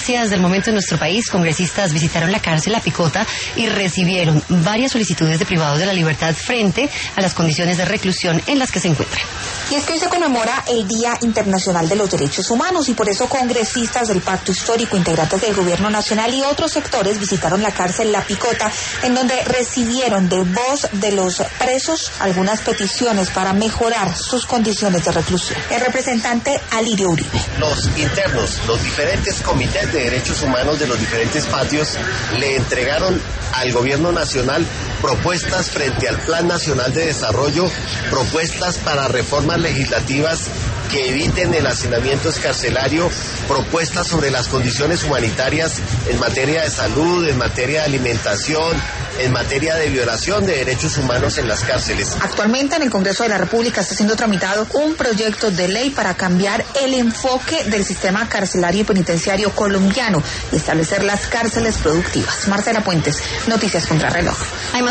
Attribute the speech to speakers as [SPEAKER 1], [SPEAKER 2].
[SPEAKER 1] noticias del momento en nuestro país, congresistas visitaron la cárcel La Picota y recibieron varias solicitudes de privados de la libertad frente a las condiciones de reclusión en las que se encuentran.
[SPEAKER 2] Y es que hoy se conmemora el Día Internacional de los Derechos Humanos y por eso congresistas del Pacto Histórico, integrantes del Gobierno Nacional y otros sectores visitaron la cárcel La Picota, en donde recibieron de voz de los presos algunas peticiones para mejorar sus condiciones de reclusión. El representante Alirio Uribe.
[SPEAKER 3] Los internos, los diferentes comités de derechos humanos de los diferentes patios le entregaron al Gobierno Nacional propuestas frente al Plan Nacional de Desarrollo, propuestas para reformas legislativas que eviten el hacinamiento escarcelario, propuestas sobre las condiciones humanitarias en materia de salud, en materia de alimentación, en materia de violación de derechos humanos en las cárceles.
[SPEAKER 2] Actualmente en el Congreso de la República está siendo tramitado un proyecto de ley para cambiar el enfoque del sistema carcelario y penitenciario colombiano y establecer las cárceles productivas. Marcela Puentes, Noticias Contrarreloj.